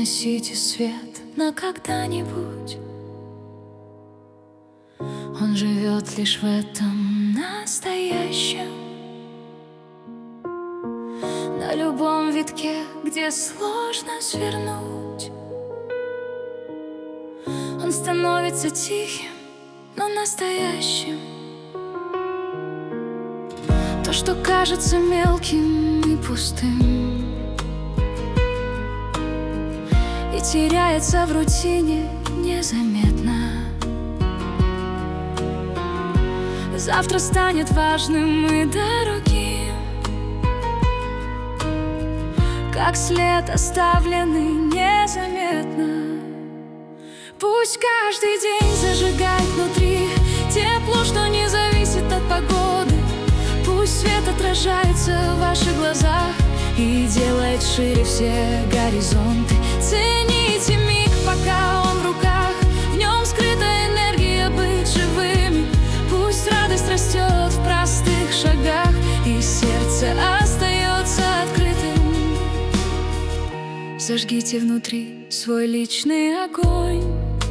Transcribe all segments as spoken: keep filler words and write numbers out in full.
переносите свет на когда-нибудь. Он живет лишь в этом настоящем, на любом витке, где сложно свернуть. Он становится тихим, но настоящим. То, что кажется мелким и пустым, и теряется в рутине незаметно, завтра станет важным и дорогим, как след, оставленный незаметно. Пусть каждый день зажигает внутри тепло, что не зависит от погоды. Пусть свет отражается в ваших глазах и делает шире все горизонты. Цените миг, пока он в руках, в нем скрыта энергия быть живыми. Пусть радость растет в простых шагах и сердце остается открытым. Зажгите внутри свой личный огонь.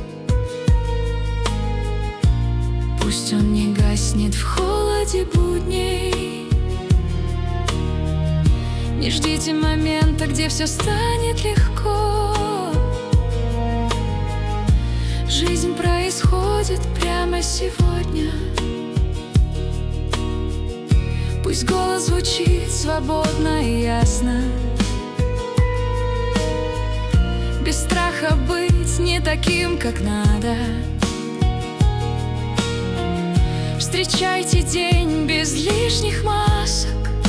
Пусть он не гаснет в холоде будней. Не ждите момента, где все станет легко. Жизнь происходит прямо сегодня. Пусть голос звучит свободно и ясно, без страха быть не таким, как надо. Встречайте день без лишних масок,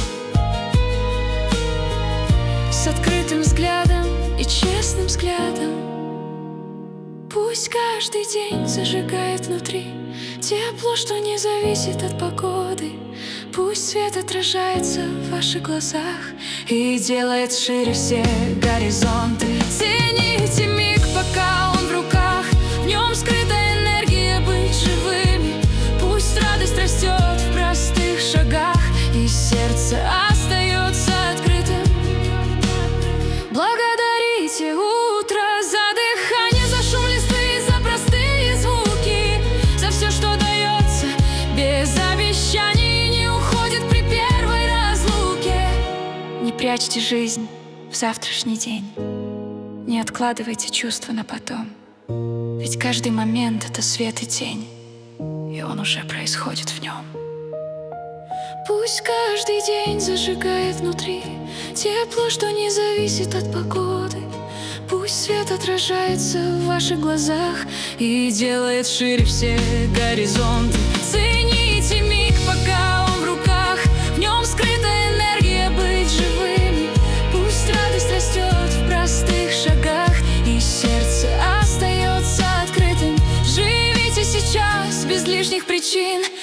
с открытым взглядом и честным взглядом. Пусть каждый день зажигает внутри тепло, что не зависит от погоды. Пусть свет отражается в ваших глазах и делает шире все горизонты. Цените миг, пока он в руках, в нем скрыта энергия быть живыми. Пусть радость растет в простых шагах и сердце остается открытым. Благодарите утро за дыхание, за шум листвы, за простые звуки, за все, что дается без обещаний, не уходит при первой разлуке. Не прячьте жизнь в завтрашний день, не откладывайте чувства на потом, ведь каждый момент — это свет и тень, и он уже происходит в нем. Пусть каждый день зажигает внутри тепло, что не зависит от погоды. Пусть свет отражается в ваших глазах и делает шире все горизонты. Цените миг, пока он в руках, в нем скрыта энергия быть живыми. Пусть радость растет в простых шагах и сердце остается открытым. Живите сейчас без лишних причин